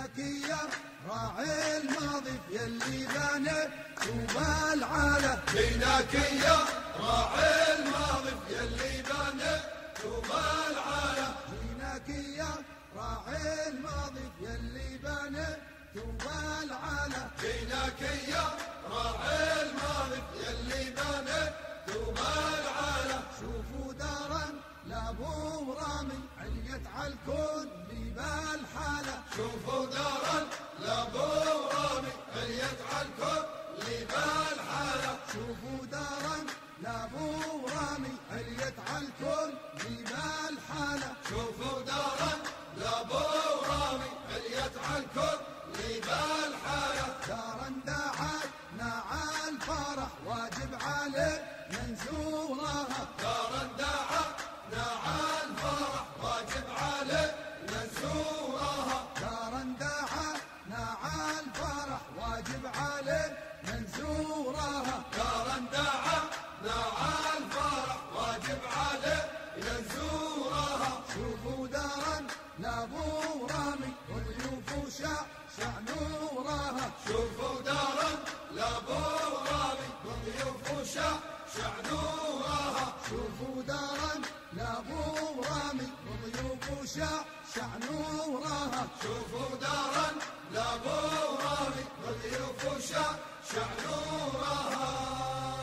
فينك يا راعي الماضي يلي بنى ثوب العالم. فينك يا راعي الماضي يلي بنى ثوب العالم. فينك يا راعي الماضي يلي بنى ثوب العالم. فينك يا راعي الماضي يلي بنى ثوب العالم. شوفوا دارا لابو رامي عليت عالكون بالحالة. شوفوا دارا لابو رامي عليت عالكون بالحالة. شوفوا دارا لابو رامي عليت عالكون بالحالة. شوفوا دارا لابو رامي عليت عالكون بالحالة. دارا دعتنا عالفرح واجب عليه منزورها. دارا دعتنا عالفرح واجب عليه منزورها. دارا دعتنا عالفرح واجب عليه منزورها. دارا دعتنا عالفرح واجب عليه منزورها. شوفوا دارا لابو رامي والضيوف شع نورها. شوفوا دارا لابو رامي والضيوف شع نورها. شوفوا دارا لابو رامي والضيوف شع نورها. شوفوا دارا لابو رامي والضيوف شع نورها.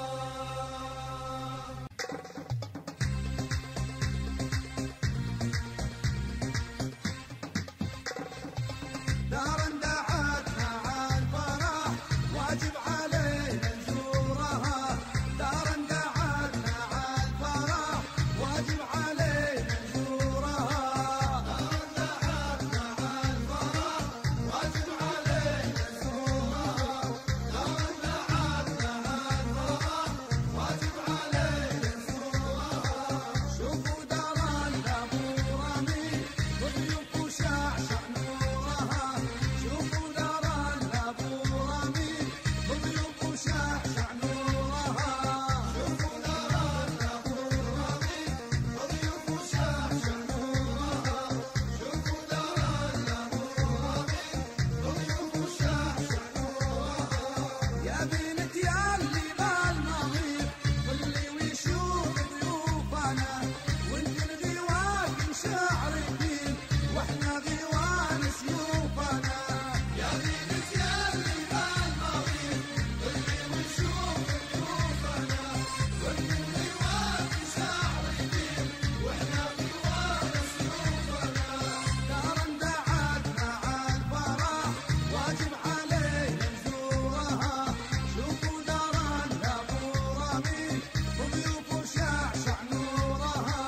دارا دعتنا عالفرح واجب عليه منزورها. دارا دعتنا عالفرح واجب عليه منزورها. دارا دعتنا عالفرح واجب عليه منزورها. دارا دعتنا عالفرح واجب عليه منزورها. شوفوا دارا لابو رامي والضيوف شع نورها. شوفوا دارا لابو رامي والضيوف شع نورها. شوفوا دارا لابو رامي والضيوف شع نورها. شوفوا دارا لابو رامي والضيوف شع نورها. يا بنت ياللي بالماضي واللي ويشوف ضيوفنا وانت الغيوان شعر الدين واحنا غيوان سيوفنا. يا بنت ياللي بالماضي واللي ويشوف ضيوفنا وانت الغيوان شعر الدين واحنا غيوان سيوفنا. دارا دعتنا عالفرح واجب عليه منزورها. شوفوا دارا لابو رامي وضيوف شع نورها.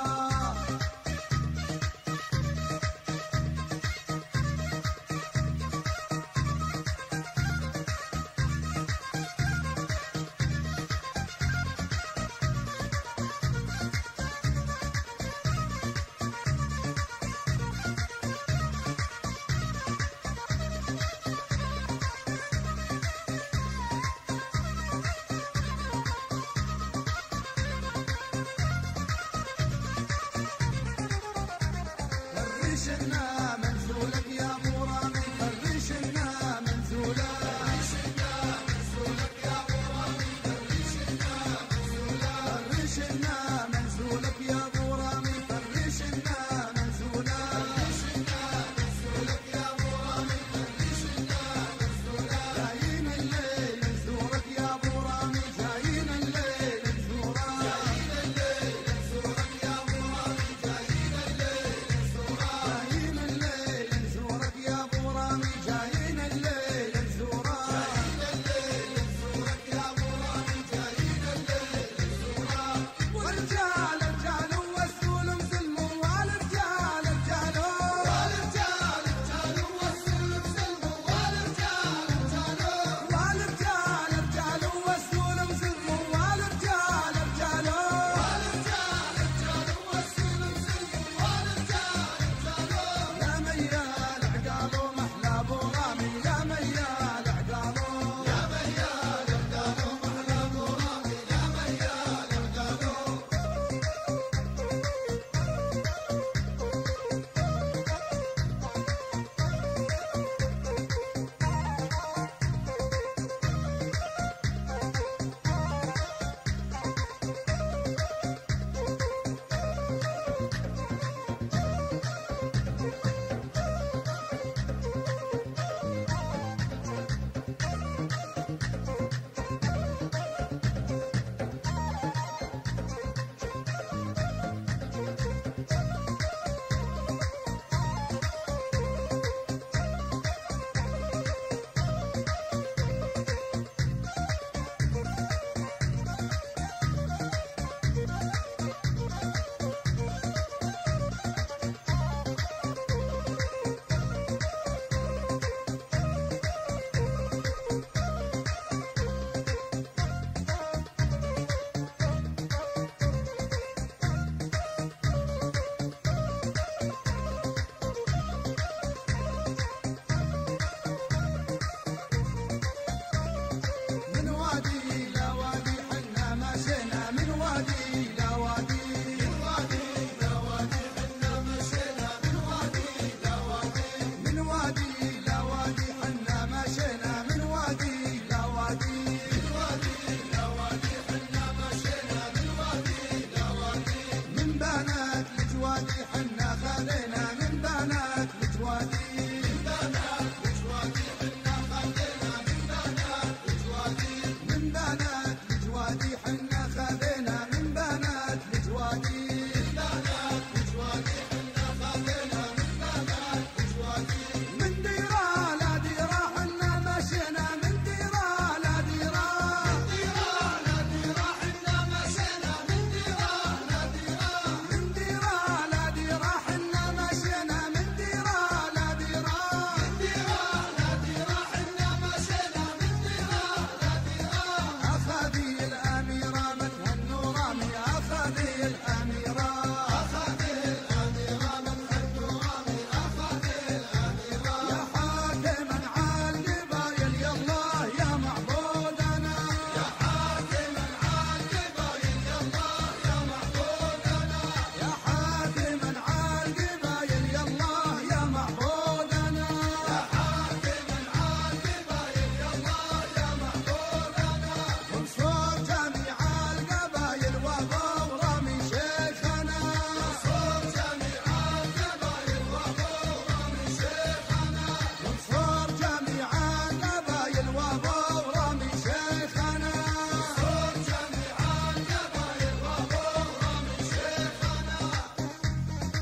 فرشنا منزولك يا ابو رامي. فرشنا منزولك. فرشنا منزولك يا ابو رامي. فرشنا منزولك. فرشنا منزولك يا ابو رامي. فرشنا منزولك. فرشنا منزولك يا ابو رامي. فرشنا منزولك. جايين الليل نزورك يا ابو رامي. جايين الليل نزورك. جايين الليل نزورك يا ابو رامي. جايين الليل نزورك. جايين الليل لجوادي حنا خذينا من بنات لجوادي من بنات لجوادي حنا خذينا من بنات لجوادي من بنات لجوادي حنا خذينا من بنات لجوادي من بنات لجوادي حنا خذينا من بنات لجوادي من ديرة لا ديرة حنا مشينا من ديرة لا ديرة من ديرة لا ديرة حنا مشينا من ديرة لا ديرة من ديرة لا ديرة حنا مشينا من ديرة لا ديرة من ديرة لا ديرة حنا مشينا من ديرة لا ديرة أخذي الأميرة مدها النوراني أخذي الأميرة أخذي الأميرة مدها النوراني أخذي الأميرة يا حاكما عالقبايل يالله يا معبودنا يا حاكما عالقبايل يالله يا معبودنا يا حاكما عالقبايل يالله يا معبودنا يا حاكما عالقبايل يالله يا معبودنا وانصر جميع القبايل وابو رامي شيخنا وانصر جميع القبايل وابو رامي شيخنا وانصر جميع القبايل وابو رامي شيخنا وانصر جميع القبايل وابو رامي شيخنا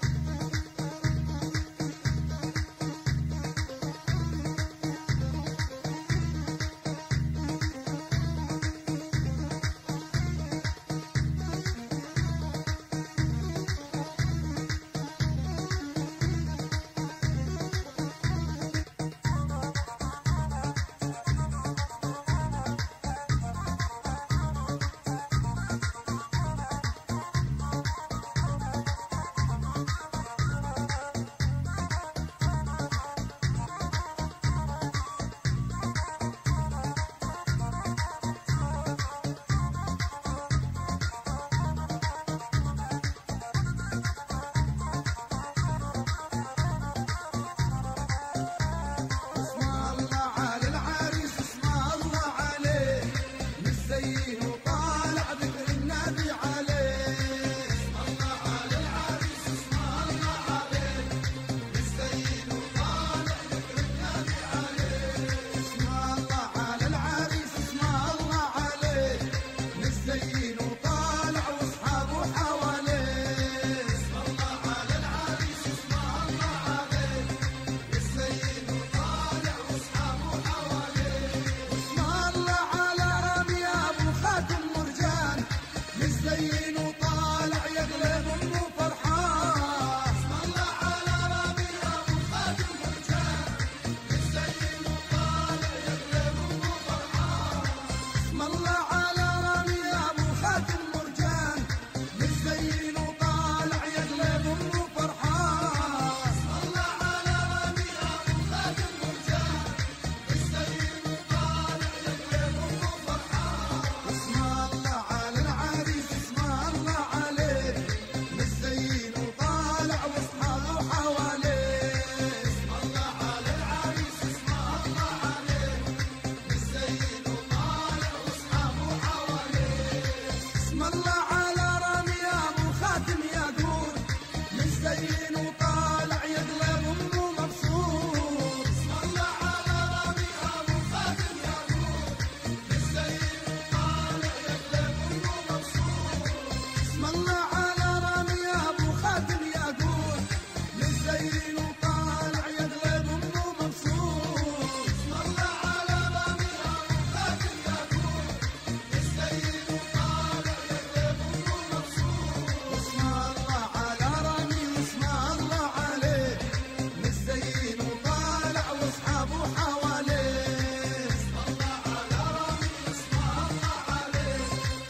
اسم الله على العريس اسم الله عليه مزين وطالع ذكر النبي عليه اسم الله على العريس اسم الله عليه مزين وطالع ذكر النبي عليه اسم الله على العريس اسم الله عليه مزين وطالع واصحابه حواليه اسم الله على العريس اسم الله عليه مزين وطالع واصحابه حواليه اسم الله على رامي ابو خاتم مرجان مزين وطالع يقلب امه فرحان اسم الله على رامي ابو خاتم مرجان مزين وطالع يقلب امه فرحان اسم الله على رامي ابو خاتم مرجان مزين وطالع يقلب امه فرحان اسم الله على رامي ابو خاتم مرجان مزين وطالع يقلب امه فرحان اسم الله على العريس اسم الله عليه مزين وطالع واصحابه حواليه اسم الله على العريس اسم الله عليه مزين وطالع واصحابه حواليه اسم الله على رامي ابو خاتم ياقوت مزين وطالع يقلب امه مبسوط اسم الله على رامي ابو خاتم ياقوت مزين وطالع يقلب امه مبسوط اسم الله على رامي ابو خاتم ياقوت مزين وطالع يقلب امه مبسوط اسم الله على رامي ابو خاتم ياقوت مزين وطالع يقلب امه مبسوط اسم الله على رامي اسم الله عليه مزين وطالع واصحابه حواليه اسم الله على رامي اسم الله عليه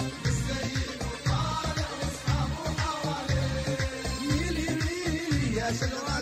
مزين وطالع واصحابه حواليه ميلي ميلي يا شجرة